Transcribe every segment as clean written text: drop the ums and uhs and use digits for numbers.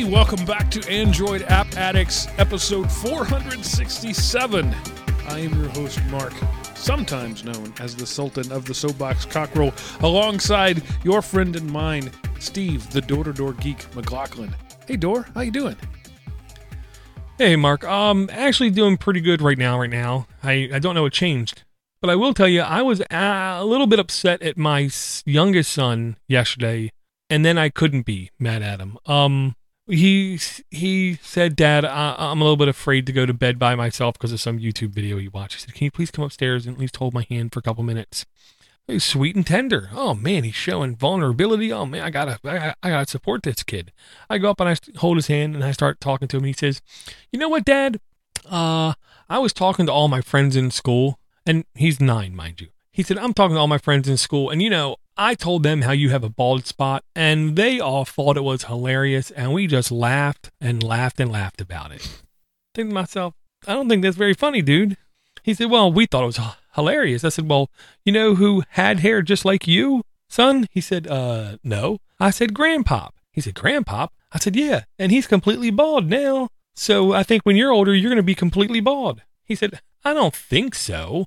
welcome back to Android App Addicts, episode 467. I am your host, Mark, sometimes known as the Sultan of the Soapbox Cockerel, alongside your friend and mine, Steve, the door-to-door geek McLaughlin. Hey, Door, how you doing? Hey, Mark. Actually doing pretty good right now. I don't know what changed. But I will tell you, I was a little bit upset at my youngest son yesterday, and then I couldn't be mad at him. He said, Dad, I'm a little bit afraid to go to bed by myself because of some YouTube video he watched. He said, can you please come upstairs and at least hold my hand for a couple minutes? He's sweet and tender. Oh, man, he's showing vulnerability. Oh, man, I gotta support this kid. I go up and I hold his hand and I start talking to him. And he says, you know what, Dad? I was talking to all my friends in school, and he's 9, mind you. He said, I'm talking to all my friends in school, and I told them how you have a bald spot, and they all thought it was hilarious, and we just laughed and laughed and laughed about it. Think to myself, I don't think that's very funny, dude. He said, well, we thought it was hilarious. I said, well, you know who had hair just like you, son? He said, no. I said, Grandpop. He said, Grandpop? I said, yeah, and he's completely bald now. So I think when you're older, you're going to be completely bald. He said, I don't think so.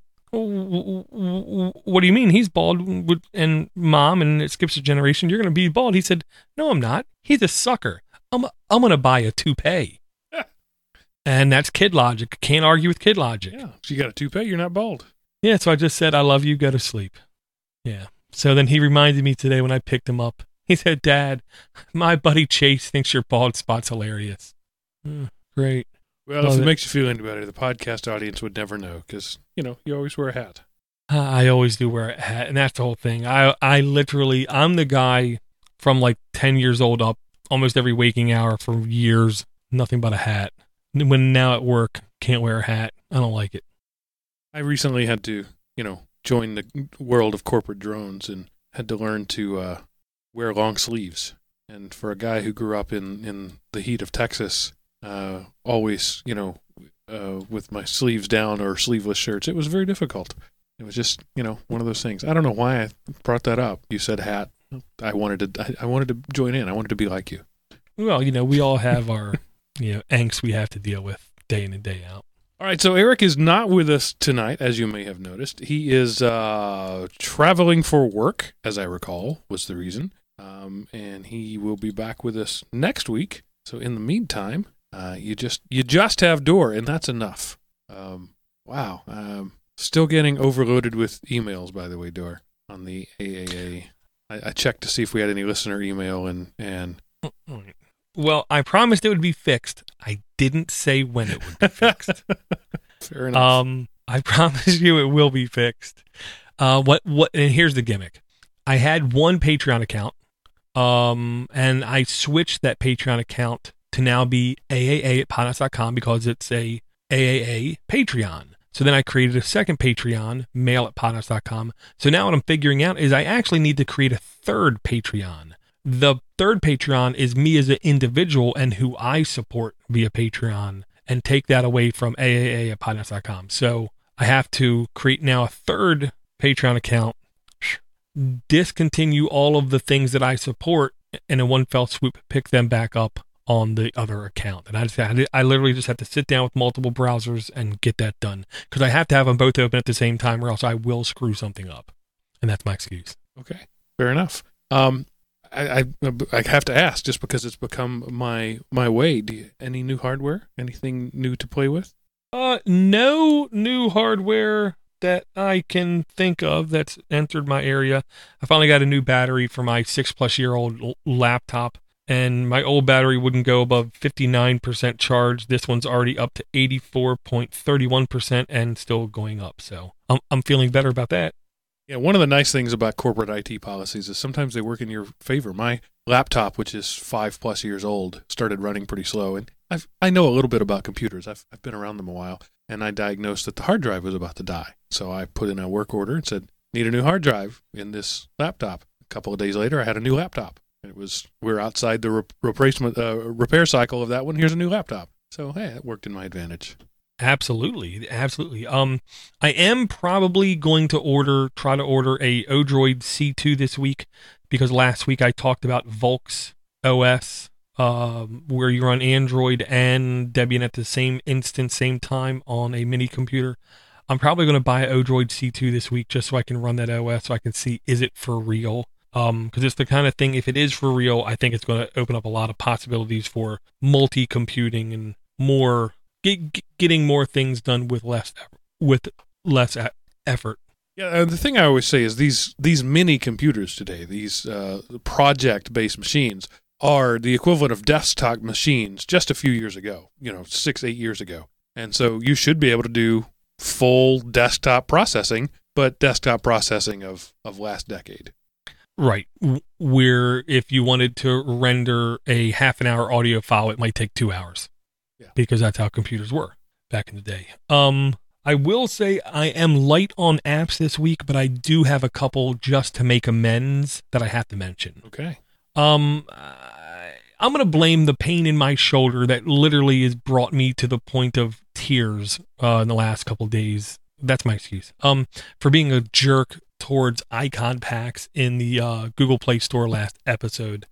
What do you mean? He's bald, and Mom, and it skips a generation. You're going to be bald. He said, no, I'm not. He's a sucker. I'm going to buy a toupee. And that's kid logic. Can't argue with kid logic. Yeah, if you got a toupee, you're not bald. Yeah, so I just said, I love you, go to sleep. Yeah. So then he reminded me today when I picked him up. He said, Dad, my buddy Chase thinks your bald spot's hilarious. Great. Well, if it makes you feel any better, the podcast audience would never know because, you always wear a hat. I always do wear a hat, and that's the whole thing. I'm the guy from like 10 years old up, almost every waking hour for years, nothing but a hat. When now at work, can't wear a hat. I don't like it. I recently had to, join the world of corporate drones and had to learn to wear long sleeves. And for a guy who grew up in the heat of Texas, always, with my sleeves down or sleeveless shirts, it was very difficult. It was just, one of those things. I don't know why I brought that up. You said hat. I wanted to join in. I wanted to be like you. Well, we all have our, angst we have to deal with day in and day out. All right, so Eric is not with us tonight, as you may have noticed. He is traveling for work, as I recall, was the reason. And he will be back with us next week. So in the meantime, you just have Door, and that's enough. Wow. Still getting overloaded with emails, by the way, Door, on the AAA. I checked to see if we had any listener email, and well, I promised it would be fixed. I didn't say when it would be fixed. Fair enough. I promise you it will be fixed. And here's the gimmick. I had one Patreon account, and I switched that Patreon account to now be aaa@podnuts.com because it's a AAA Patreon. So then I created a second Patreon, mail@podnuts.com. So now what I'm figuring out is I actually need to create a third Patreon. The third Patreon is me as an individual and who I support via Patreon, and take that away from aaa@podnuts.com. So I have to create now a third Patreon account, discontinue all of the things that I support, and in one fell swoop pick them back up on the other account. And I literally just have to sit down with multiple browsers and get that done, because I have to have them both open at the same time or else I will screw something up. And that's my excuse. Okay, fair enough. I have to ask, just because it's become my way. Any new hardware? Anything new to play with? No new hardware that I can think of that's entered my area. I finally got a new battery for my 6+-year-old laptop, and my old battery wouldn't go above 59% charge. This one's already up to 84.31% and still going up. So I'm feeling better about that. Yeah, one of the nice things about corporate IT policies is sometimes they work in your favor. My laptop, which is 5+ years old, started running pretty slow, and I know a little bit about computers. I've been around them a while, and I diagnosed that the hard drive was about to die. So I put in a work order and said, need a new hard drive in this laptop. A couple of days later, I had a new laptop. We're outside the repair cycle of that one. Here's a new laptop. So, hey, it worked in my advantage. Absolutely. I am probably going to try to order a Odroid C2 this week, because last week I talked about Volks OS where you run Android and Debian at the same instant, same time on a mini computer. I'm probably going to buy an Odroid C2 this week just so I can run that OS so I can see, is it for real? Because it's the kind of thing, if it is for real, I think it's going to open up a lot of possibilities for multi-computing and more getting more things done with less effort. Yeah, the thing I always say is these mini computers today, these project-based machines, are the equivalent of desktop machines just a few years ago, 6-8 years ago. And so you should be able to do full desktop processing, but desktop processing of last decade. Right. Where if you wanted to render a half an hour audio file, it might take 2 hours. Yeah. Because that's how computers were back in the day. I will say I am light on apps this week, but I do have a couple just to make amends that I have to mention. Okay. I'm going to blame the pain in my shoulder that literally has brought me to the point of tears in the last couple of days. That's my excuse. For being a jerk towards icon packs in the Google Play Store last episode.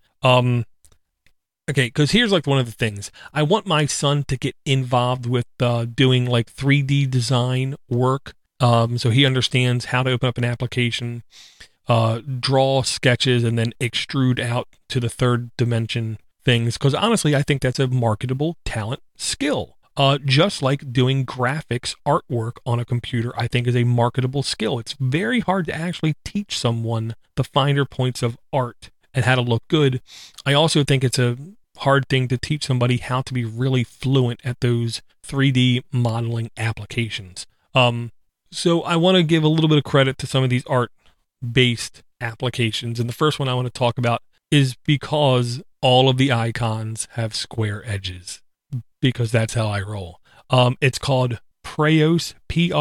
Okay, because here's like one of the things. I want my son to get involved with doing like 3D design work, so he understands how to open up an application, draw sketches, and then extrude out to the third dimension things. Because honestly, I think that's a marketable talent skill. Just like doing graphics artwork on a computer, I think is a marketable skill. It's very hard to actually teach someone the finer points of art and how to look good. I also think it's a hard thing to teach somebody how to be really fluent at those 3D modeling applications. So I want to give a little bit of credit to some of these art-based applications. And the first one I want to talk about is because all of the icons have square edges, because that's how I roll. It's called Prayos,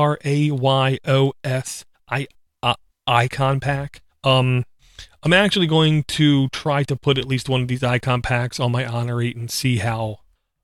Prayos icon pack. I'm actually going to try to put at least one of these icon packs on my Honor 8 and see how,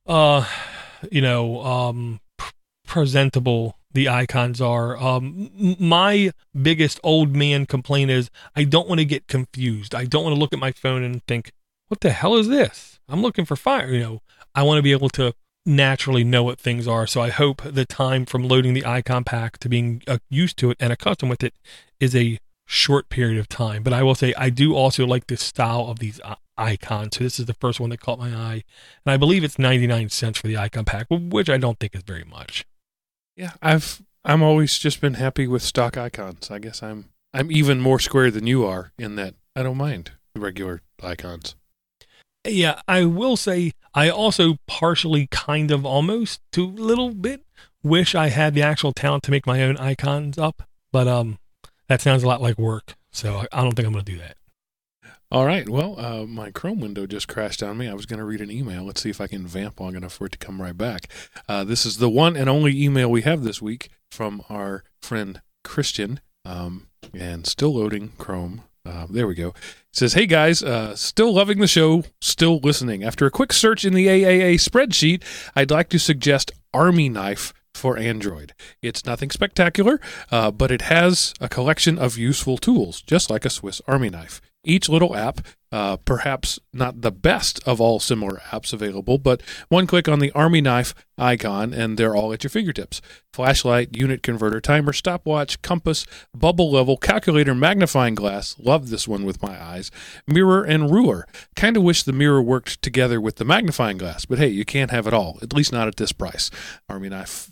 presentable the icons are. My biggest old man complaint is I don't want to get confused. I don't want to look at my phone and think, what the hell is this? I'm looking for fire. I want to be able to naturally know what things are. So I hope the time from loading the icon pack to being used to it and accustomed with it is a short period of time. But I will say I do also like the style of these icons. So this is the first one that caught my eye, and I believe it's 99 cents for the icon pack, which I don't think is very much. Yeah, I'm always just been happy with stock icons. I guess I'm even more square than you are in that I don't mind the regular icons. Yeah, I will say I also partially kind of almost to a little bit wish I had the actual talent to make my own icons up, but that sounds a lot like work, so I don't think I'm going to do that. All right. Well, my Chrome window just crashed on me. I was going to read an email. Let's see if I can vamp long enough for it to come right back. This is the one and only email we have this week from our friend Christian, and still loading Chrome. There we go. It says, hey guys, still loving the show, still listening. After a quick search in the AAA spreadsheet, I'd like to suggest Army Knife for Android. It's nothing spectacular, but it has a collection of useful tools, just like a Swiss Army knife. Each little app, perhaps not the best of all similar apps available, but one click on the Army Knife icon and they're all at your fingertips. Flashlight, unit converter, timer, stopwatch, compass, bubble level, calculator, magnifying glass. Love this one with my eyes. Mirror and ruler. Kind of wish the mirror worked together with the magnifying glass, but hey, you can't have it all, at least not at this price. Army Knife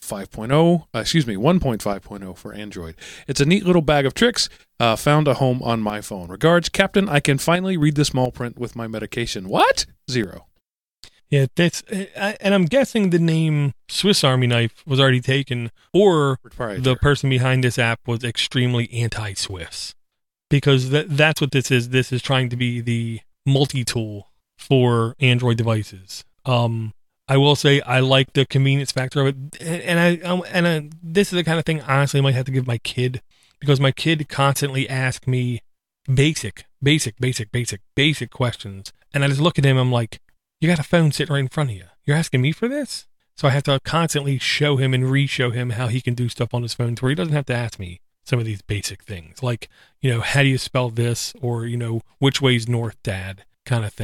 1.5.0 for Android. It's a neat little bag of tricks. Found a home on my phone. Regards, Captain, I can finally read the small print with my medication. What? 0. Yeah, and I'm guessing the name Swiss Army Knife was already taken, or the person behind this app was extremely anti-Swiss. Because that's what this is. This is trying to be the multi-tool for Android devices. I will say I like the convenience factor of it, and this is the kind of thing honestly I might have to give my kid, because my kid constantly asks me basic questions, and I just look at him, I'm like, you got a phone sitting right in front of you. You're asking me for this? So I have to constantly show him and re-show him how he can do stuff on his phone to where he doesn't have to ask me some of these basic things, like, how do you spell this, or, which way's north, Dad, kind of thing.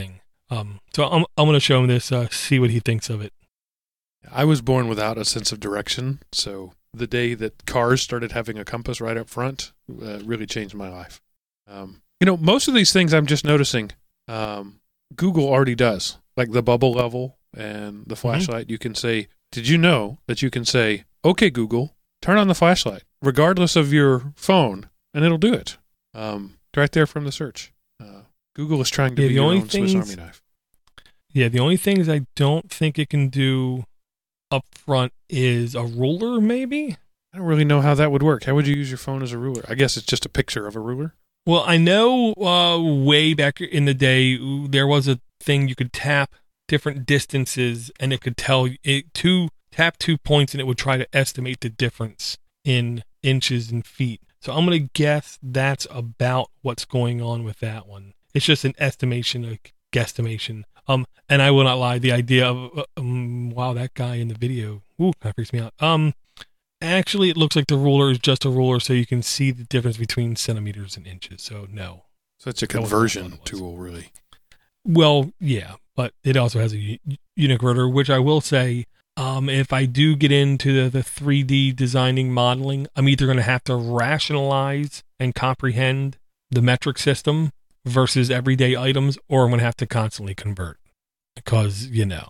So I'm going to show him this, see what he thinks of it. I was born without a sense of direction, so the day that cars started having a compass right up front really changed my life. Most of these things I'm just noticing Google already does, like the bubble level and the flashlight. Mm-hmm. You can say, did you know that you can say, okay, Google, turn on the flashlight, regardless of your phone, and it'll do it right there from the search. Google is trying to be your own Swiss Army knife. Yeah, the only things I don't think it can do up front is a ruler, maybe? I don't really know how that would work. How would you use your phone as a ruler? I guess it's just a picture of a ruler. Well, I know way back in the day, there was a thing you could tap different distances, and it could tell it tap 2 points, and it would try to estimate the difference in inches and feet. So I'm going to guess that's about what's going on with that one. It's just an estimation, a guesstimation. And I will not lie, the idea of, wow, that guy in the video, that freaks me out. Actually, it looks like the ruler is just a ruler, so you can see the difference between centimeters and inches. So, no. So it's a conversion tool, really. Well, yeah, but it also has a uniconverter, which I will say, if I do get into the 3D designing modeling, I'm either going to have to rationalize and comprehend the metric system versus everyday items, or I'm going to have to constantly convert. Because,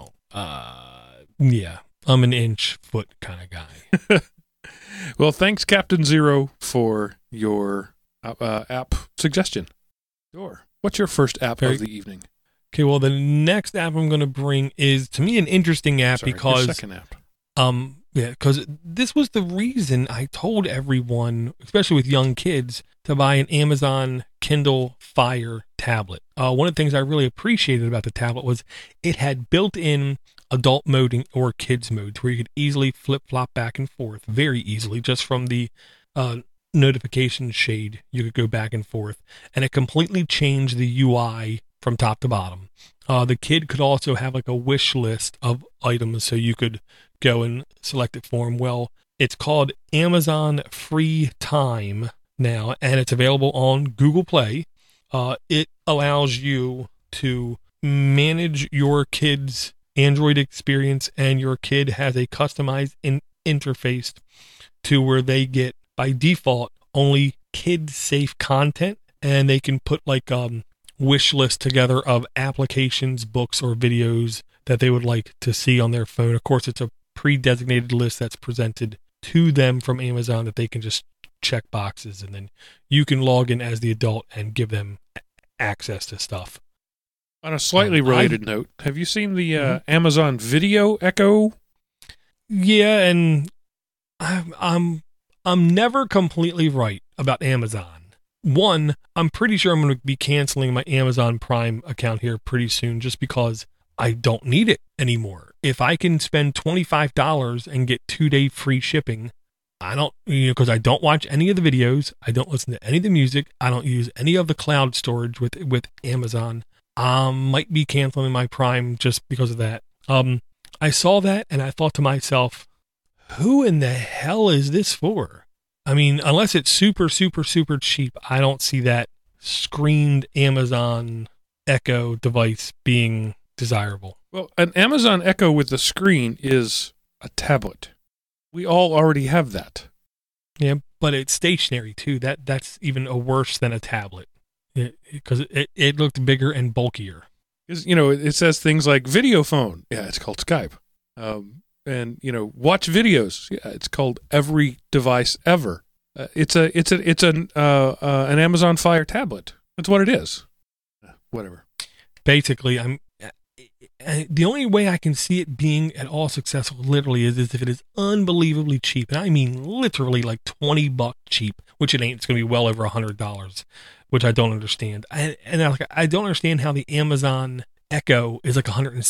I'm an inch-foot kind of guy. Well, thanks, Captain Zero, for your app suggestion. Sure. What's your first app of the evening? Okay, well, the next app I'm going to bring is, to me, an interesting app because... your second app. Because this was the reason I told everyone, especially with young kids, to buy an Amazon Kindle Fire tablet. One of the things I really appreciated about the tablet was it had built-in adult mode or kids mode, where you could easily flip-flop back and forth very easily just from the notification shade. You could go back and forth, and it completely changed the UI from top to bottom. The kid could also have like a wish list of items, so you could go and select it for him. Well, it's called Amazon Free Time now, and it's available on Google Play. It allows you to manage your kid's Android experience, and your kid has a customized interface to where they get, by default, only kid-safe content, and they can put like wish list together of applications, books, or videos that they would like to see on their phone. Of course, it's a pre-designated list that's presented to them from Amazon that they can just check boxes, and then you can log in as the adult and give them access to stuff. On a slightly related note, have you seen the Amazon Video Echo? Yeah, and I'm never completely right about Amazon. One, I'm pretty sure I'm going to be canceling my Amazon Prime account here pretty soon just because I don't need it anymore. If I can spend $25 and get 2-day free shipping, I don't, because I don't watch any of the videos, I don't listen to any of the music, I don't use any of the cloud storage with Amazon. Might be canceling my Prime just because of that. I saw that and I thought to myself, who in the hell is this for? I mean, unless it's super, super, super cheap, I don't see that screened Amazon Echo device being desirable. Well, an Amazon Echo with the screen is a tablet. We all already have that. Yeah, but it's stationary too. That's even worse than a tablet because it looked bigger and bulkier. It says things like video phone. Yeah, it's called Skype. And watch videos. Yeah, it's called Every Device Ever. It's an Amazon Fire tablet. That's what it is. Whatever. Basically, the only way I can see it being at all successful, literally, is if it is unbelievably cheap, and I mean literally like $20 cheap, which it ain't. It's going to be well over $100, which I don't understand. I don't understand how the Amazon Echo is like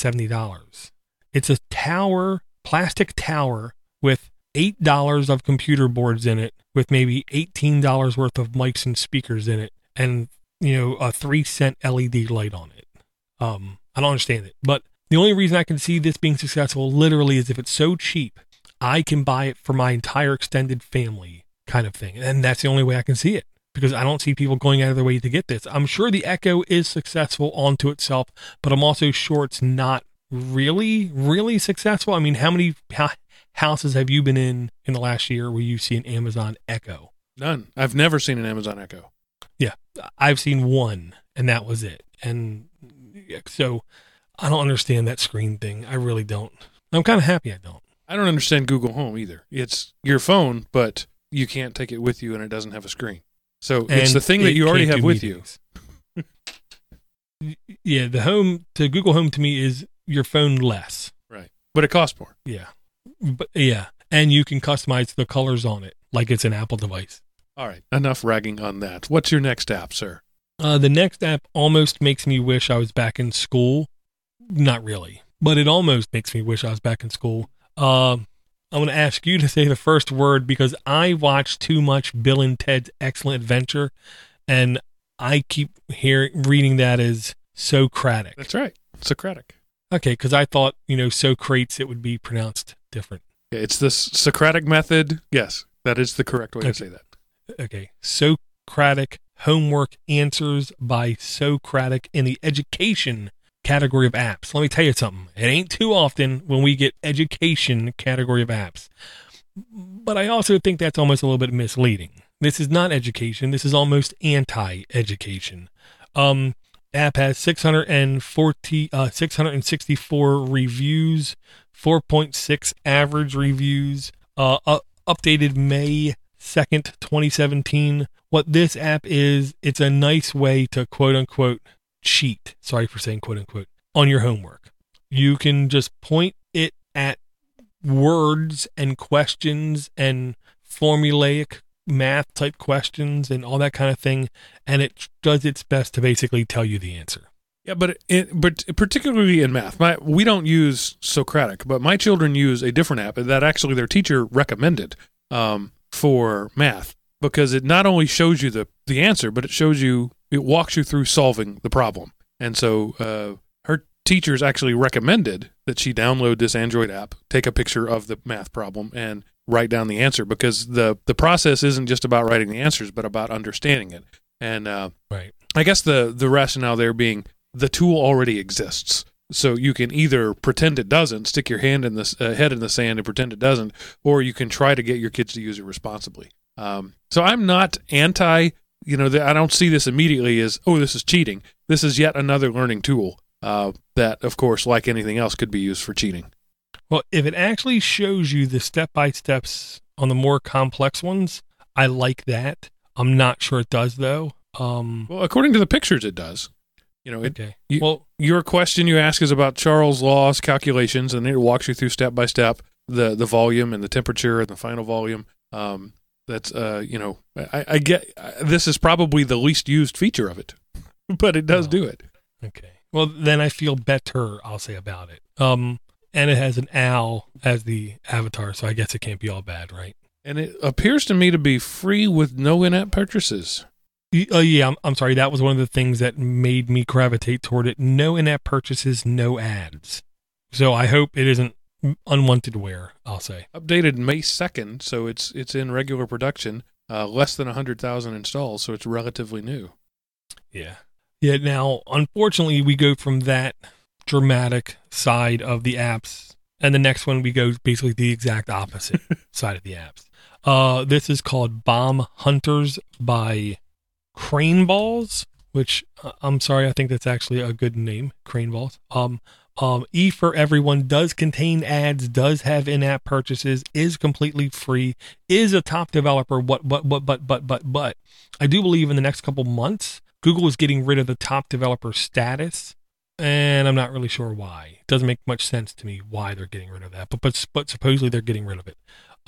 $170. It's a tower. Plastic tower with $8 of computer boards in it, with maybe $18 worth of mics and speakers in it, and a 3-cent LED light on it. I don't understand it, but the only reason I can see this being successful literally is if it's so cheap, I can buy it for my entire extended family kind of thing, and that's the only way I can see it, because I don't see people going out of their way to get this. I'm sure the Echo is successful onto itself, but I'm also sure it's not really, really successful. I mean, how many houses have you been in the last year where you see an Amazon Echo? None. I've never seen an Amazon Echo. Yeah, I've seen one, and that was it. And so I don't understand that screen thing. I really don't. I'm kind of happy I don't. I don't understand Google Home either. It's your phone, but you can't take it with you, and it doesn't have a screen. So it's the thing that you already have with you. Yeah, the Google Home to me is your phone less. Right. But it costs more. Yeah. But yeah, and you can customize the colors on it like it's an Apple device. All right. Enough ragging on that. What's your next app, sir? The next app almost makes me wish I was back in school. Not really, but it almost makes me wish I was back in school. I'm going to ask you to say the first word because I watched too much Bill and Ted's Excellent Adventure, and I keep reading that as Socratic. That's right. Socratic. Okay, because I thought, Socrates, it would be pronounced different. It's the Socratic method. Yes, that is the correct way to say that. Okay, Socratic Homework Answers by Socratic in the education category of apps. Let me tell you something. It ain't too often when we get education category of apps. But I also think that's almost a little bit misleading. This is not education. This is almost anti-education. App has 664 reviews, 4.6 average reviews, updated May 2nd, 2017. What this app is, it's a nice way to quote-unquote cheat, sorry for saying quote-unquote, on your homework. You can just point it at words and questions and formulaic math type questions and all that kind of thing, and it does its best to basically tell you the answer. Yeah, but particularly in math, we don't use Socratic, but my children use a different app that actually their teacher recommended for math, because it not only shows you the answer, but it walks you through solving the problem. And so her teachers actually recommended that she download this Android app, take a picture of the math problem, and write down the answer, because the process isn't just about writing the answers, but about understanding it. And right. I guess the rationale there being the tool already exists. So you can either pretend it doesn't, stick your head in the sand and pretend it doesn't, or you can try to get your kids to use it responsibly. So I'm not anti, I don't see this immediately as, oh, this is cheating. This is yet another learning tool that, of course, like anything else, could be used for cheating. Well, if it actually shows you the step-by-steps on the more complex ones, I like that. I'm not sure it does, though. Well, according to the pictures, it does. Okay. Your question you ask is about Charles' laws calculations, and it walks you through step-by-step the volume and the temperature and the final volume. That's, I get this is probably the least used feature of it, but it does do it. Okay. Well, then I feel better, I'll say, about it. And it has an owl as the avatar, so I guess it can't be all bad, right? And it appears to me to be free with no in-app purchases. Yeah, I'm sorry. That was one of the things that made me gravitate toward it. No in-app purchases, no ads. So I hope it isn't unwanted wear, I'll say. Updated May 2nd, so it's in regular production. Less than 100,000 installs, so it's relatively new. Yeah. Yeah, now, unfortunately, we go from that dramatic side of the apps, and the next one we go basically the exact opposite side of the apps. This is called Bomb Hunters by Crane Balls, which I'm sorry, I think that's actually a good name, Crane Balls. E for Everyone does contain ads, does have in-app purchases, is completely free, is a top developer. But I do believe in the next couple months, Google is getting rid of the top developer status, and I'm not really sure why. It doesn't make much sense to me why they're getting rid of that, but supposedly they're getting rid of it.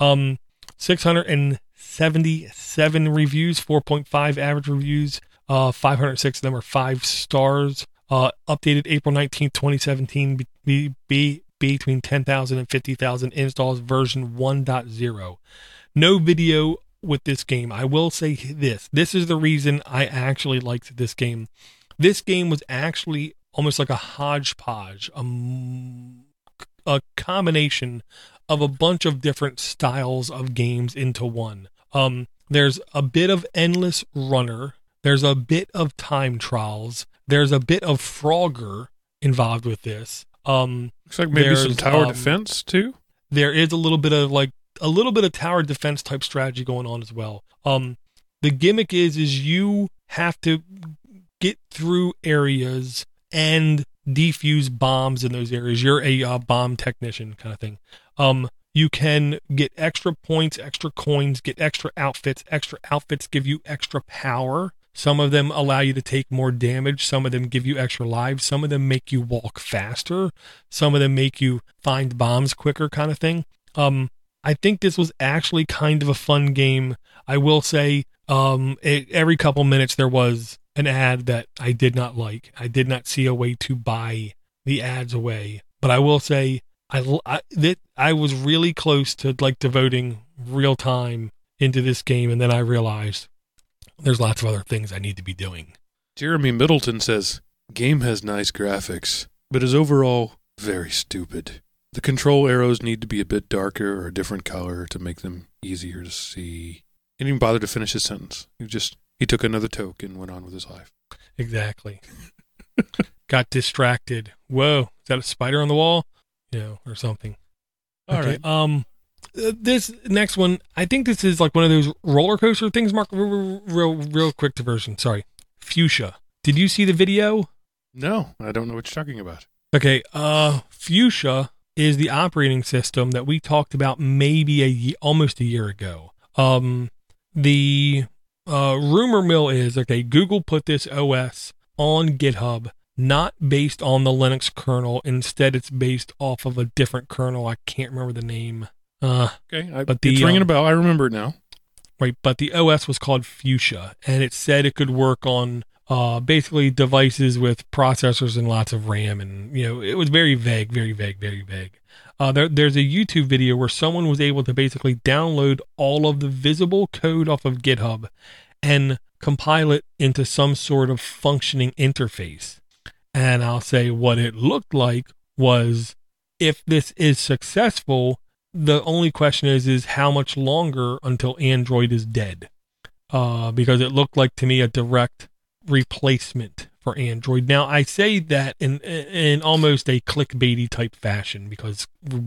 677 reviews, 4.5 average reviews, 506 of them are 5 stars. Updated April 19th, 2017, between 10,000 and 50,000 installs, version 1.0. No video with this game. I will say this. This is the reason I actually liked this game. This game was actually almost like a hodgepodge, a combination of a bunch of different styles of games into one. There's a bit of Endless Runner. There's a bit of Time Trials. There's a bit of Frogger involved with this. Looks like maybe some tower defense too. There is a little bit of tower defense type strategy going on as well. The gimmick is you have to get through areas and defuse bombs in those areas. You're a bomb technician kind of thing. You can get extra points, extra coins, get extra outfits. Extra outfits give you extra power. Some of them allow you to take more damage. Some of them give you extra lives. Some of them make you walk faster. Some of them make you find bombs quicker kind of thing. I think this was actually kind of a fun game. I will say, every couple minutes there was an ad that I did not like. I did not see a way to buy the ads away. But I will say, I was really close to like devoting real time into this game, and then I realized there's lots of other things I need to be doing. Jeremy Middleton says, game has nice graphics, but is overall very stupid. The control arrows need to be a bit darker or a different color to make them easier to see. He didn't even bother to finish his sentence. He took another toke and went on with his life. Exactly. Got distracted. Whoa, is that a spider on the wall? Or something. All right. This next one, I think this is like one of those roller coaster things, Mark. Real quick diversion. Sorry. Fuchsia. Did you see the video? No, I don't know what you're talking about. Okay. Fuchsia is the operating system that we talked about maybe almost a year ago. The rumor mill is, Google put this OS on GitHub, not based on the Linux kernel. Instead, it's based off of a different kernel. I can't remember the name. It's ringing a bell. I remember it now. Right, but the OS was called Fuchsia, and it said it could work on basically devices with processors and lots of RAM, and it was very vague, very vague, very vague. There's a YouTube video where someone was able to basically download all of the visible code off of GitHub and compile it into some sort of functioning interface. And I'll say what it looked like was, if this is successful, the only question is how much longer until Android is dead? Because it looked like to me a direct replacement for Android. Now, I say that in almost a clickbaity type fashion because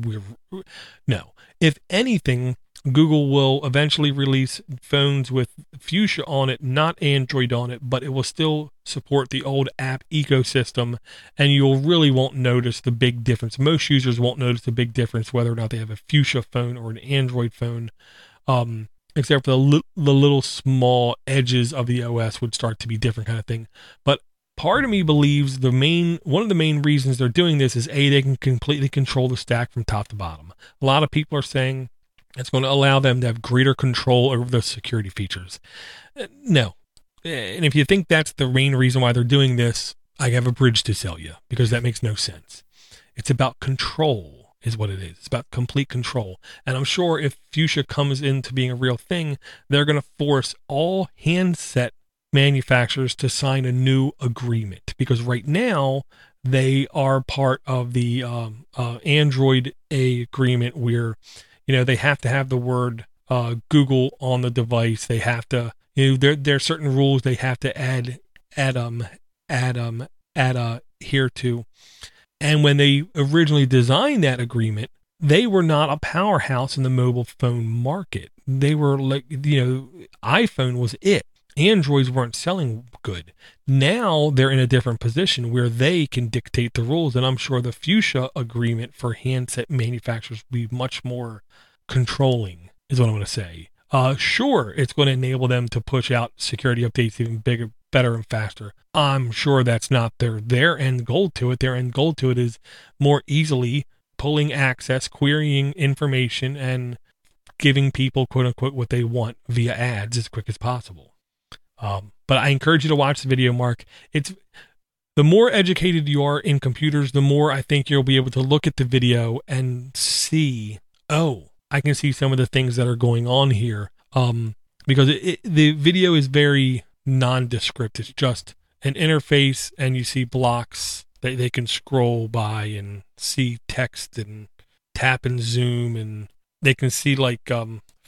if anything, Google will eventually release phones with Fuchsia on it, not Android on it, but it will still support the old app ecosystem, and you'll really won't notice the big difference. Most users won't notice the big difference whether or not they have a Fuchsia phone or an Android phone, except for the little small edges of the OS would start to be different kind of thing. But part of me believes one of the main reasons they're doing this is they can completely control the stack from top to bottom. A lot of people are saying it's going to allow them to have greater control over the security features. No. And if you think that's the main reason why they're doing this, I have a bridge to sell you, because that makes no sense. It's about control is what it is. It's about complete control. And I'm sure if Fuchsia comes into being a real thing, they're going to force all handset manufacturers to sign a new agreement, because right now they are part of the Android agreement where they have to have the word Google on the device. They have to, there are certain rules they have to adhere to. And when they originally designed that agreement, they were not a powerhouse in the mobile phone market. They were like, iPhone was it. Androids weren't selling good. Now they're in a different position where they can dictate the rules, and I'm sure the Fuchsia agreement for handset manufacturers will be much more controlling, is what I'm going to say. Sure, it's going to enable them to push out security updates even bigger, better, and faster. I'm sure that's not their end goal to it. Their end goal to it is more easily pulling access, querying information, and giving people, quote unquote, what they want via ads as quick as possible. But I encourage you to watch the video, Mark. The more educated you are in computers, the more I think you'll be able to look at the video and see, I can see some of the things that are going on here. Because the video is very nondescript. It's just an interface, and you see blocks that they can scroll by and see text and tap and zoom, and they can see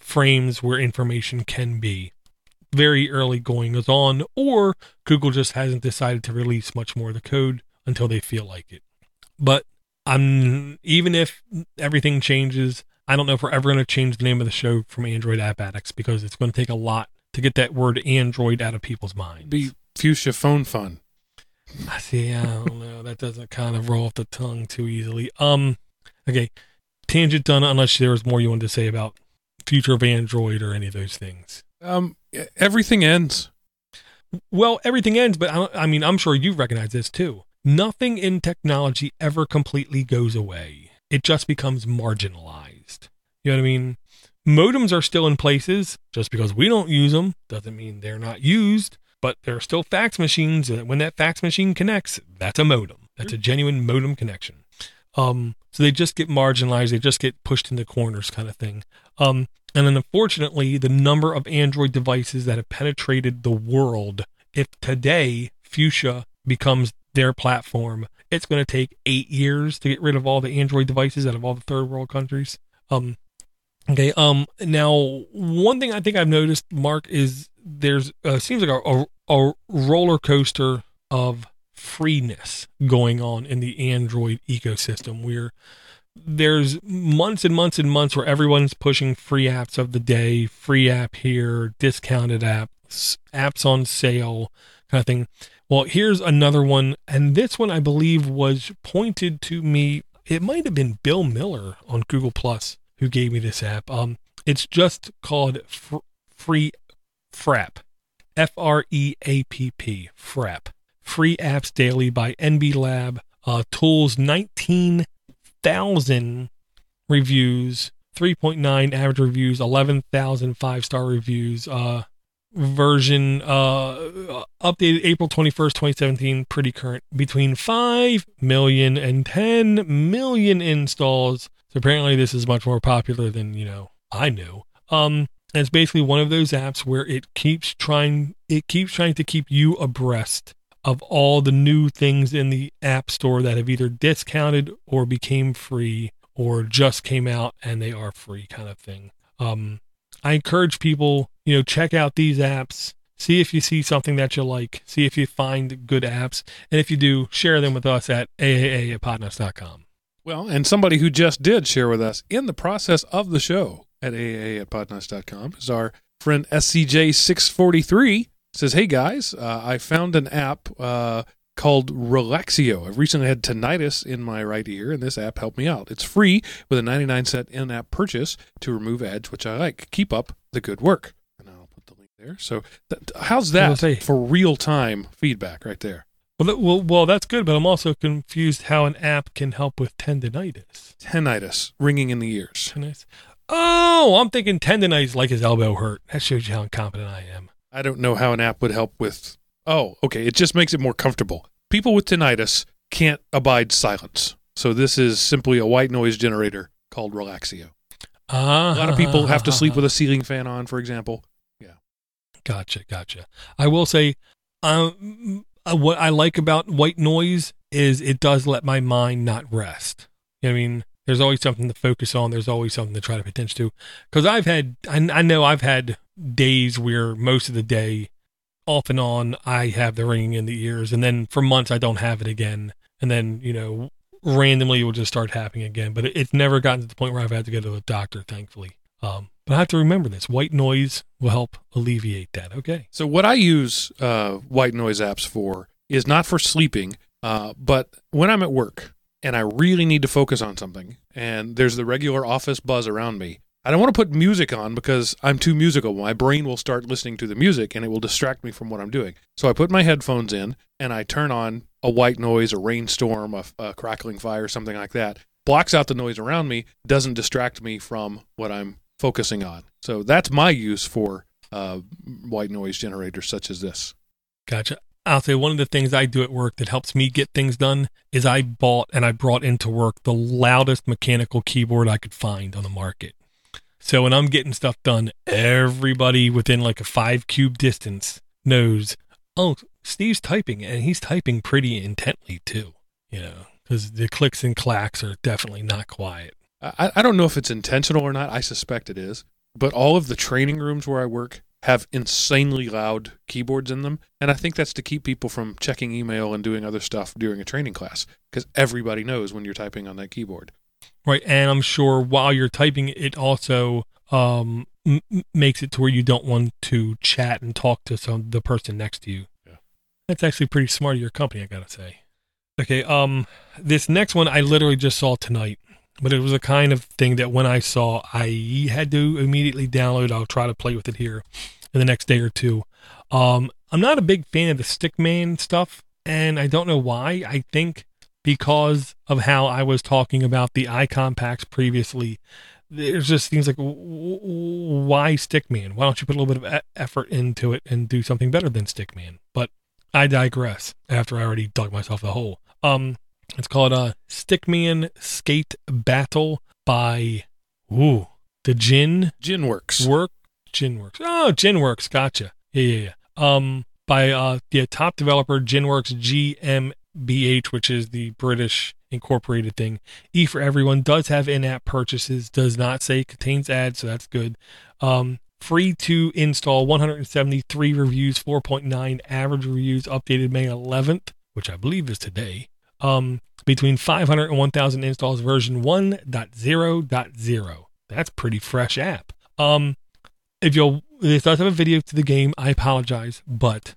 frames where information can be. Very early going on, or Google just hasn't decided to release much more of the code until they feel like it. But even if everything changes, I don't know if we're ever going to change the name of the show from Android App Addicts, because it's going to take a lot to get that word Android out of people's minds. Be Fuchsia Phone Fun. See, I don't know. That doesn't kind of roll off the tongue too easily. Okay. Tangent done, unless there was more you wanted to say about future of Android or any of those things. Everything ends. Well, everything ends, but I mean, I'm sure you recognize this too. Nothing in technology ever completely goes away. It just becomes marginalized. You know what I mean? Modems are still in places. Just because we don't use them doesn't mean they're not used, but there are still fax machines. And when that fax machine connects, that's a modem. That's a genuine modem connection. So they just get marginalized. They just get pushed into corners kind of thing. And then unfortunately, the number of Android devices that have penetrated the world, if today Fuchsia becomes their platform, it's going to take 8 years to get rid of all the Android devices out of all the third world countries. Okay. Now, one thing I think I've noticed, Mark, is there's seems like a roller coaster of freeness going on in the Android ecosystem, where there's months and months and months where everyone's pushing free apps of the day, free app here, discounted apps on sale kind of thing. Well, here's another one. And this one, I believe, was pointed to me. It might have been Bill Miller on Google Plus who gave me this app. It's just called Free Frapp. F-R-E-A-P-P. Frapp. Free Apps Daily by NB Lab. Tools 19,000 reviews, 3.9 average reviews, 11,000 5-star reviews. Version updated April 21st, 2017, pretty current. Between 5 million and 10 million installs. So apparently this is much more popular than, I knew. And it's basically one of those apps where it keeps trying to keep you abreast of all the new things in the App Store that have either discounted or became free or just came out and they are free kind of thing. I encourage people, check out these apps, see if you see something that you like, see if you find good apps, and if you do, share them with us at aaa@podnuts.com. Well, and somebody who just did share with us in the process of the show at aaa@podnuts.com is our friend SCJ643. Says, hey guys, I found an app called Relaxio. I've recently had tinnitus in my right ear, and this app helped me out. It's free with a 99-cent in-app purchase to remove ads, which I like. Keep up the good work. And I'll put the link there. So how's that for real-time feedback right there? Well, that's good, but I'm also confused how an app can help with tendinitis. Tinnitus, ringing in the ears. Oh, I'm thinking tendinitis like his elbow hurt. That shows you how incompetent I am. I don't know how an app would help with... Oh, okay. It just makes it more comfortable. People with tinnitus can't abide silence. So this is simply a white noise generator called Relaxio. A lot of people have to sleep with a ceiling fan on, for example. Yeah. Gotcha. I will say, what I like about white noise is it does let my mind not rest. You know what I mean? There's always something to focus on. There's always something to try to pay attention to. Because I know I've had days where most of the day, off and on, I have the ringing in the ears. And then for months, I don't have it again. And then, randomly it will just start happening again. But it's never gotten to the point where I've had to go to a doctor, thankfully. But I have to remember this. White noise will help alleviate that. Okay. So what I use white noise apps for is not for sleeping, but when I'm at work and I really need to focus on something and there's the regular office buzz around me, I don't want to put music on because I'm too musical. My brain will start listening to the music and it will distract me from what I'm doing. So I put my headphones in and I turn on a white noise, a rainstorm, a crackling fire, something like that. Blocks out the noise around me, doesn't distract me from what I'm focusing on. So that's my use for white noise generators such as this. Gotcha. I'll say one of the things I do at work that helps me get things done is I brought into work the loudest mechanical keyboard I could find on the market. So when I'm getting stuff done, everybody within like a 5-cube distance knows, oh, Steve's typing, and he's typing pretty intently too, because the clicks and clacks are definitely not quiet. I don't know if it's intentional or not. I suspect it is. but all of the training rooms where I work have insanely loud keyboards in them. And I think that's to keep people from checking email and doing other stuff during a training class, because everybody knows when you're typing on that keyboard. Right. And I'm sure while you're typing, it also makes it to where you don't want to chat and talk to the person next to you. Yeah. That's actually pretty smart of your company, I gotta say. Okay, this next one I literally just saw tonight, but it was a kind of thing that when I saw, I had to immediately download. I'll try to play with it here in the next day or two. I'm not a big fan of the Stickman stuff, and I don't know why. I think because of how I was talking about the icon packs previously, there's just things like, why Stickman? Why don't you put a little bit of effort into it and do something better than Stickman? But I digress after I already dug myself a hole. It's called Stickman Skate Battle by the Ginworks. Ginworks. Oh, Ginworks, gotcha. Yeah. By the top developer Ginworks GmbH, which is the British incorporated thing. E for Everyone does have in-app purchases. Does not say contains ads, so that's good. Free to install, 173 reviews, 4.9 average reviews, updated May 11th, which I believe is today. Between 500 and 1,000 installs, version 1.0.0. That's pretty fresh app. This does have a video to the game. I apologize, but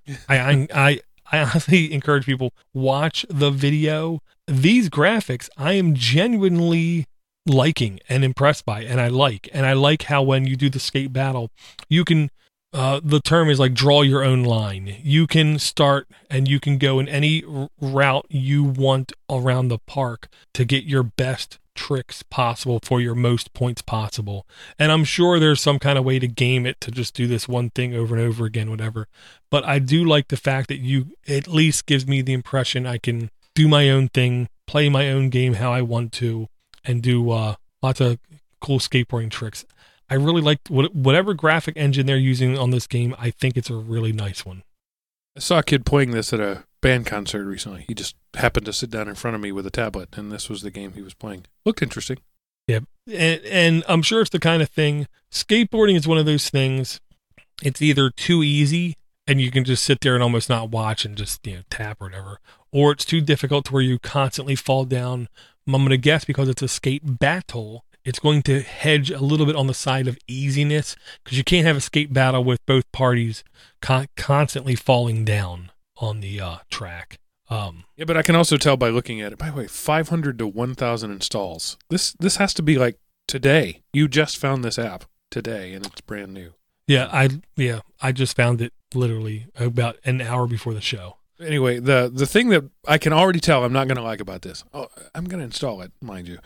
I honestly encourage people, watch the video. These graphics, I am genuinely liking and impressed by, and I like how when you do the skate battle, you can the term is like draw your own line. You can start and you can go in any route you want around the park to get your best tricks possible for your most points possible. And I'm sure there's some kind of way to game it to just do this one thing over and over again, whatever. But I do like the fact that you at least gives me the impression I can do my own thing, play my own game how I want to, and do lots of cool skateboarding tricks. I really like whatever graphic engine they're using on this game. I think it's a really nice one. I saw a kid playing this at a band concert recently. He just happened to sit down in front of me with a tablet, and this was the game he was playing. Looked interesting. Yeah, and I'm sure it's the kind of thing. Skateboarding is one of those things. It's either too easy, and you can just sit there and almost not watch and just tap or whatever, or it's too difficult to where you constantly fall down. I'm going to guess because it's a skate battle, it's going to hedge a little bit on the side of easiness, because you can't have a skate battle with both parties constantly falling down on the track. Yeah, but I can also tell by looking at it. By the way, 500 to 1,000 installs. This has to be like today. You just found this app today, and it's brand new. Yeah, I just found it literally about an hour before the show. Anyway, the thing that I can already tell I'm not going to like about this, I'm going to install it, mind you,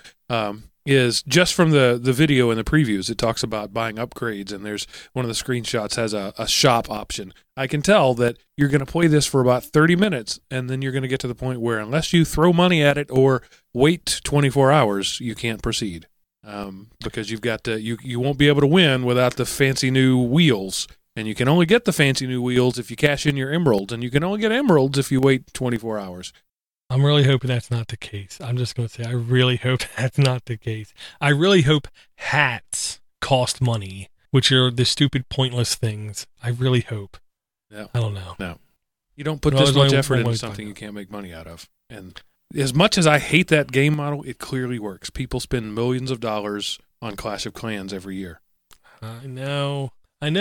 is just from the video and the previews, it talks about buying upgrades, and there's one of the screenshots has a shop option. I can tell that you're going to play this for about 30 minutes, and then you're going to get to the point where unless you throw money at it or wait 24 hours, you can't proceed, because you've got to, you won't be able to win without the fancy new wheels. And you can only get the fancy new wheels if you cash in your emeralds, and you can only get emeralds if you wait 24 hours. I'm really hoping that's not the case. I'm just going to say I really hope that's not the case. I really hope hats cost money, which are the stupid, pointless things. I really hope. No. I don't know. No. You don't put this much effort into something you can't make money out of. And as much as I hate that game model, it clearly works. People spend millions of dollars on Clash of Clans every year. I know, and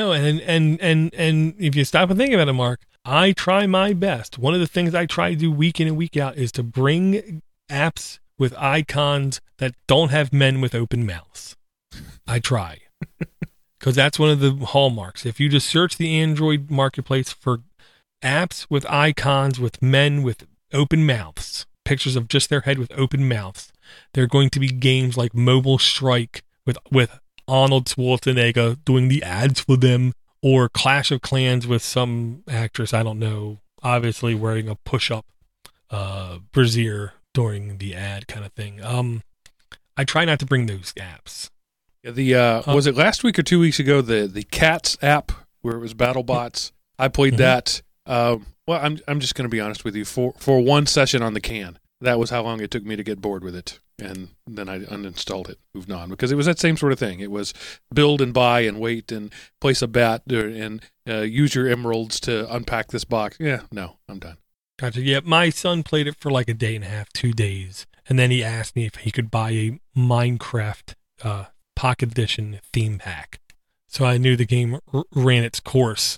if you stop and think about it, Mark, I try my best. One of the things I try to do week in and week out is to bring apps with icons that don't have men with open mouths. I try. Because that's one of the hallmarks. If you just search the Android marketplace for apps with icons with men with open mouths, pictures of just their head with open mouths, there are going to be games like Mobile Strike with Arnold Schwarzenegger doing the ads for them, or Clash of Clans with some actress, I don't know, obviously wearing a push-up brassiere during the ad kind of thing. I try not to bring those apps. Yeah, was it last week or 2 weeks ago, the Cats app where it was BattleBots? I played that. Well, I'm just going to be honest with you. For one session on the can, that was how long it took me to get bored with it. And then I uninstalled it, moved on, because it was that same sort of thing. It was build and buy and wait and place a bet and use your emeralds to unpack this box. Yeah, no, I'm done. Gotcha. Yeah, my son played it for like a day and a half, 2 days. And then he asked me if he could buy a Minecraft Pocket Edition theme pack. So I knew the game ran its course.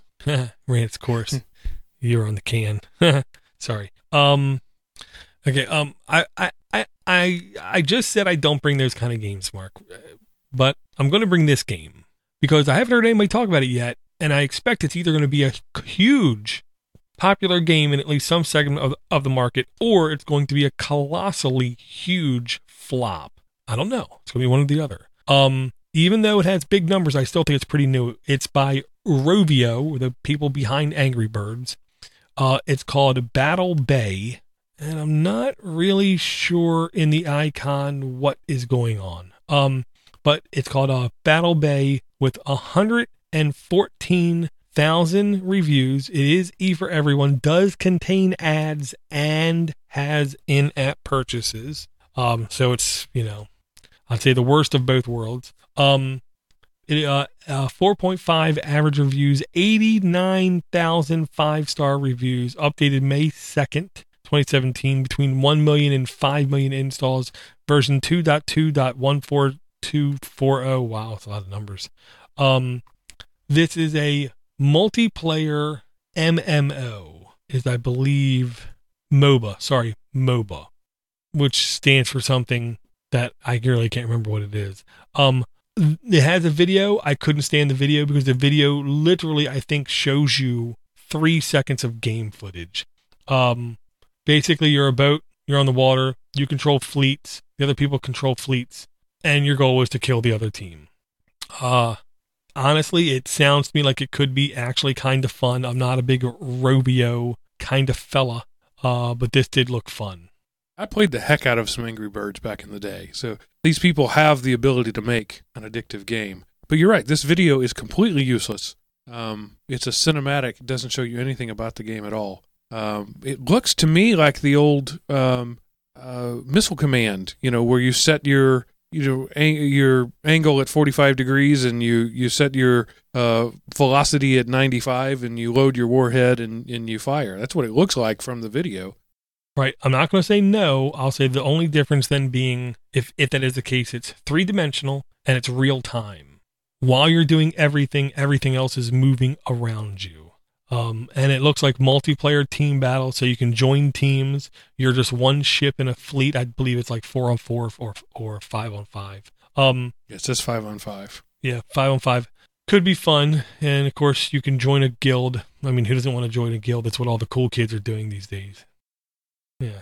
You're on the can. Sorry. Okay. I just said I don't bring those kind of games, Mark, but I'm going to bring this game because I haven't heard anybody talk about it yet, and I expect it's either going to be a huge, popular game in at least some segment of the market, or it's going to be a colossally huge flop. I don't know. It's going to be one or the other. Even though it has big numbers, I still think it's pretty new. It's by Rovio, the people behind Angry Birds. It's called Battle Bay. And I'm not really sure in the icon what is going on. But it's called Battle Bay with 114,000 reviews. It is E for everyone, does contain ads, and has in-app purchases. So it's, I'd say the worst of both worlds. 4.5 average reviews, 89,000 5-star reviews, updated May 2nd. 2017, between 1 million and 5 million installs, version 2.2.14240. Wow, that's a lot of numbers. This is a multiplayer MMO, is I believe MOBA, which stands for something that I really can't remember what it is. It has a video. I couldn't stand the video because the video literally, I think, shows you 3 seconds of game footage. Basically, you're a boat, you're on the water, you control fleets, the other people control fleets, and your goal is to kill the other team. Honestly, it sounds to me like it could be actually kind of fun. I'm not a big Rovio kind of fella, but this did look fun. I played the heck out of some Angry Birds back in the day, so these people have the ability to make an addictive game. But you're right, this video is completely useless. It's a cinematic, it doesn't show you anything about the game at all. It looks to me like the old Missile Command, where you set your angle at 45 degrees and you set your velocity at 95 and you load your warhead and you fire. That's what it looks like from the video. Right. I'm not going to say no. I'll say the only difference then being, if that is the case, it's 3-dimensional and it's real time. While you're doing everything else is moving around you. And it looks like multiplayer team battle, so you can join teams. You're just one ship in a fleet. I believe it's like 4-on-4 or 5-on-5. It says 5-on-5. Yeah, 5-on-5 could be fun, and of course you can join a guild. I mean, who doesn't want to join a guild? That's what all the cool kids are doing these days. Yeah.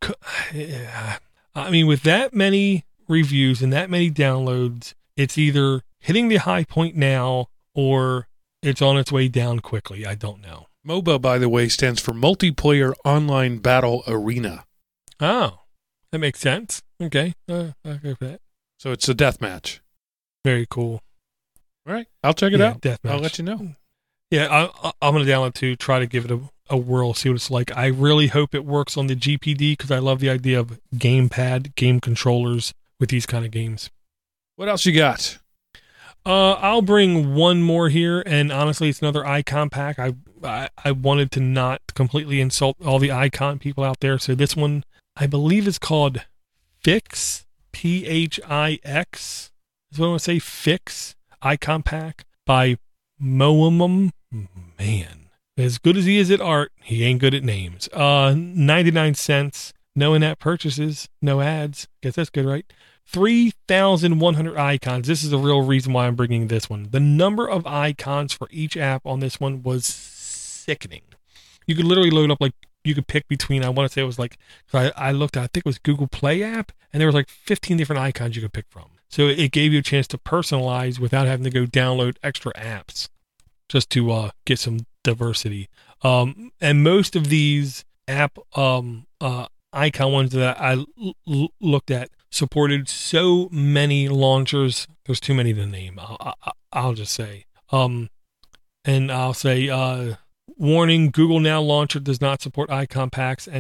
I mean, with that many reviews and that many downloads, it's either hitting the high point now or it's on its way down quickly. I don't know. MOBA, by the way, stands for Multiplayer Online Battle Arena. Oh, that makes sense. Okay. I'll go for that. So it's a deathmatch. Very cool. All right. I'll check it out. Deathmatch. I'll let you know. Yeah, I'm going to download it too, try to give it a whirl, see what it's like. I really hope it works on the GPD because I love the idea of gamepad, game controllers with these kind of games. What else you got? I'll bring one more here, and honestly, it's another icon pack. I wanted to not completely insult all the icon people out there, so this one, I believe it's called Fix, P-H-I-X, is what I want to say, Fix, icon pack by Moamum. Man, as good as he is at art, he ain't good at names. 99 cents, no in-app purchases, no ads. Guess that's good, right? 3,100 icons. This is the real reason why I'm bringing this one. The number of icons for each app on this one was sickening. You could literally load up, like, you could pick between, I want to say it was like, I looked at, I think it was Google Play app, and there was like 15 different icons you could pick from. So it gave you a chance to personalize without having to go download extra apps just to get some diversity. And most of these app icon ones that I looked at supported so many launchers. There's too many to name. I'll just say. And I'll say, warning, Google Now Launcher does not support icon packs and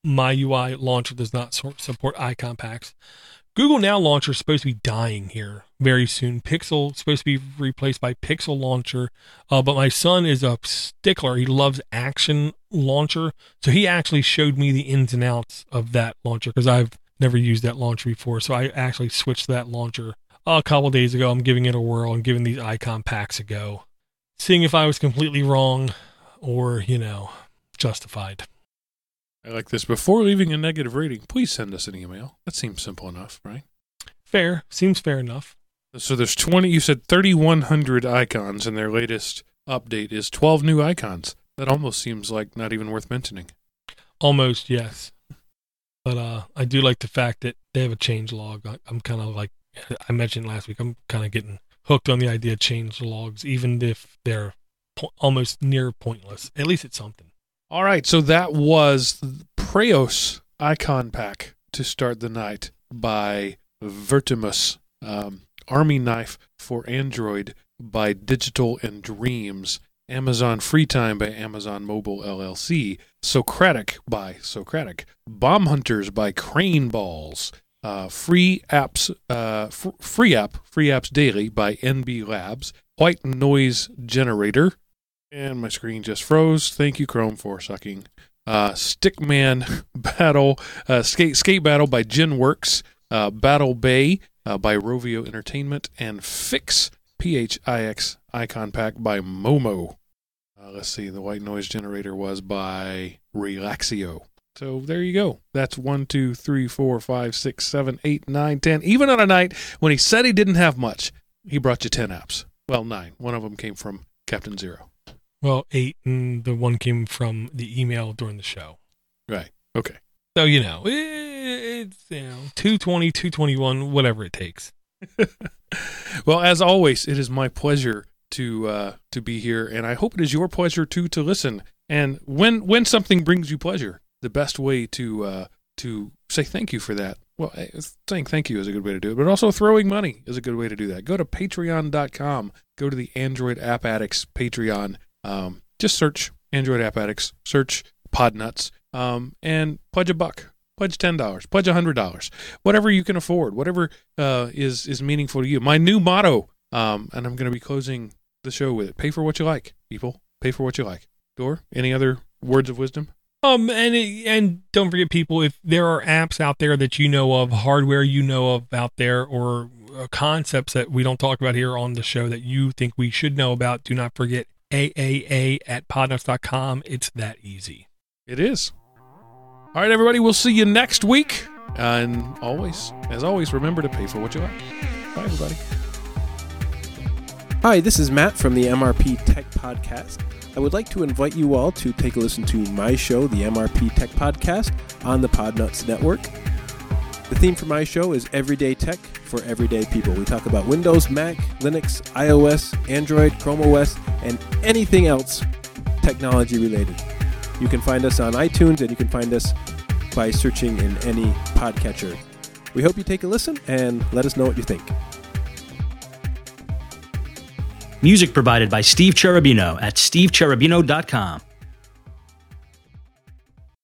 MyUI launcher does not support icon packs. Google Now launcher is supposed to be dying here very soon. Pixel is supposed to be replaced by Pixel launcher, but my son is a stickler. He loves Action launcher, so he actually showed me the ins and outs of that launcher because I've never used that launcher before. So I actually switched to that launcher a couple days ago. I'm giving it a whirl and giving these icon packs a go, seeing if I was completely wrong or, justified. I like this. Before leaving a negative rating, please send us an email. That seems simple enough, right? Fair. Seems fair enough. So there's 20, you said 3,100 icons, and their latest update is 12 new icons. That almost seems like not even worth mentioning. Almost, yes. But I do like the fact that they have a change log. I'm kind of like, I mentioned last week, I'm kind of getting hooked on the idea of change logs, even if they're almost near pointless. At least it's something. All right, so that was Preos Icon Pack to start the night by Vertimus. Army Knife for Android by Digital and Dreams. Amazon Free Time by Amazon Mobile LLC. Socratic by Socratic. Bomb Hunters by Crane Balls. Free Apps Daily by NB Labs. White Noise Generator. And my screen just froze. Thank you, Chrome, for sucking. Stickman Battle, Skate Battle by GenWorks. Battle Bay by Rovio Entertainment. And Fix, PHIX Icon Pack by Momo. Let's see, the White Noise Generator was by Relaxio. So there you go. That's 1, 2, 3, 4, 5, 6, 7, 8, 9, 10. Even on a night when he said he didn't have much, he brought you 10 apps. Well, 9. One of them came from Captain Zero. Well, 8, and the one came from the email during the show. Right. Okay. So, it's 220, 221, whatever it takes. Well, as always, it is my pleasure to be here, and I hope it is your pleasure too to listen. And when something brings you pleasure, the best way to say thank you for that, well, saying thank you is a good way to do it, but also throwing money is a good way to do that. Go to patreon.com, go to the Android App Addicts Patreon, just search Android App Addicts, search Podnuts, and pledge $1, pledge $10, pledge $100, whatever you can afford, whatever is meaningful to you. My new motto, and I'm going to be closing the show with it: pay for what you like, people. Pay for what you like. Dor, any other words of wisdom? And don't forget, people, if there are apps out there that you know of, hardware you know of out there, or concepts that we don't talk about here on the show that you think we should know about, do not forget AAA@podnuts.com. It's that easy. It is. All right, everybody, we'll see you next week. And as always, remember to pay for what you like. Bye, everybody. Hi, this is Matt from the MRP Tech Podcast. I would like to invite you all to take a listen to my show, the MRP Tech Podcast, on the Podnuts Network. The theme for my show is Everyday Tech for Everyday People. We talk about Windows, Mac, Linux, iOS, Android, Chrome OS, and anything else technology related. You can find us on iTunes, and you can find us by searching in any podcatcher. We hope you take a listen and let us know what you think. Music provided by Steve Cherubino at stevecherubino.com.